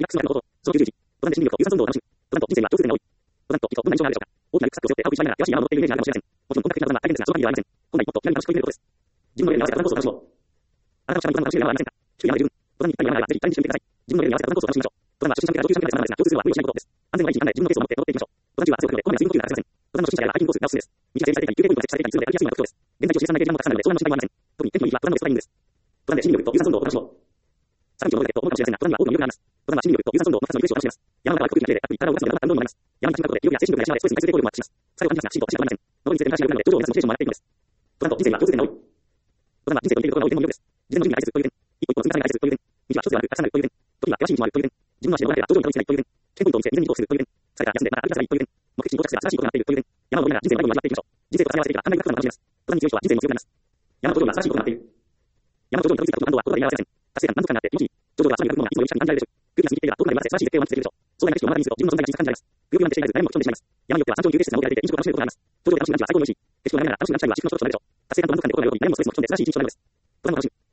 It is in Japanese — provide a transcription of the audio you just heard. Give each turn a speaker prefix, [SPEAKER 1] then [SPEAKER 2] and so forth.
[SPEAKER 1] クスのこと、小級十字、ボタンで心理力と有酸素運動を楽しむ。ボタンと人生は共通点が多い。ボタンと人、どんな印象があるでしょうか。大きなリュックサックを背負って青い一枚なら険しい山を登っているイメージがあるかもしれません。もちろん本格的な登山は大変ですが、その範囲ではありません。本来もっと気軽に楽しくできることです。自分のレベルに合わせた登山コースを楽しもう。あなたの下にボタンが楽しめる山はありませんか。周囲山で十分。ボタンにぴったりの山があればぜひチャレンジしてみてください。自分のレベルに合わせた登山コースを楽しみましょう。ボタンは初心者向けか上級者向けの山ですが、共通するのは無理をしないことです。安全第一、案内自分のペースを守って登っていきましょう。ボタン中は汗をかくので、こまめな水分補給が欠かせません。ボタンの初心者やハイキングコースがおすすめです。道が整備されていたり、休憩ポイントが設置されていたりするので歩きやすいのが特徴です。現在地を生産だけで時間もたくさんなので、遭難の心配もないです。ボタンの心理力と有酸素運動を楽しむので、遭難の心配はないです。ボタンで心理力と有酸素運動を楽しむので、遭難の心配はないです。さらにちょっと思うかもしれませんが、ボタンには多くの魅力があります。ボタンは心理力と有酸素運動の2つのリフレッシュを楽しめます。山の中は空気がきれいで、体を動かすので体動になります。山に立ち向かうことで、気力や精神力が養われ、ストレスに対する効力もアップします。最後は感じますが、シートを走ることはありません。登りにつれて難しい力なので、頂上を目指すモチベーションも上がっていくのです。ボタンと人生は共通点が多い。ボタンは人生と生きることが多い点の魅力です。事前の準備が愛するという点。一歩一歩の積み重ねが愛するという点。道は一つではなく、たくさんあるという点。時は険しい道もあるという点。自分の足で登らなければ頂上にたどり着けないという点。チェーンポイントを見せ、以前に移動するという点。疲れたら休んで、また歩き出せばいいという点。目的地に到着すれば新しいことが待っているという点。山を登りながら人生の最後を味わっていきましょう。人生と重ね合わせていけば案外深くなる楽しみます。ボタンに強い人は人生も強くなります。山の頂上には新しいことが待っている。山の頂上にたどり着いたことと安堵は言葉で言い表せません。達成感、満足感があって気持ちいい。頂上が空に描くものがいつもより近くに感じられるでしょう。空気が過ぎていれば遠くまで見渡せ、素晴らしい絶景を満喫できるでしょう。壮大な景色を目の当たりにすると自分の存在が小さく感じられます。不欲なんてしていられず、誰も落ち込んでしまいます。山によっては山頂休憩施設が設けられていて飲食を楽しめることがあります。頂上で楽しむランチは最高に美味しい。景色を眺めながら楽しむランチ会は至福の一つとなるでしょう。達成感と満足感で心が喜び、誰もストレスも吹っ飛んで素晴らしい一日となるのです。ボタンを楽しむ。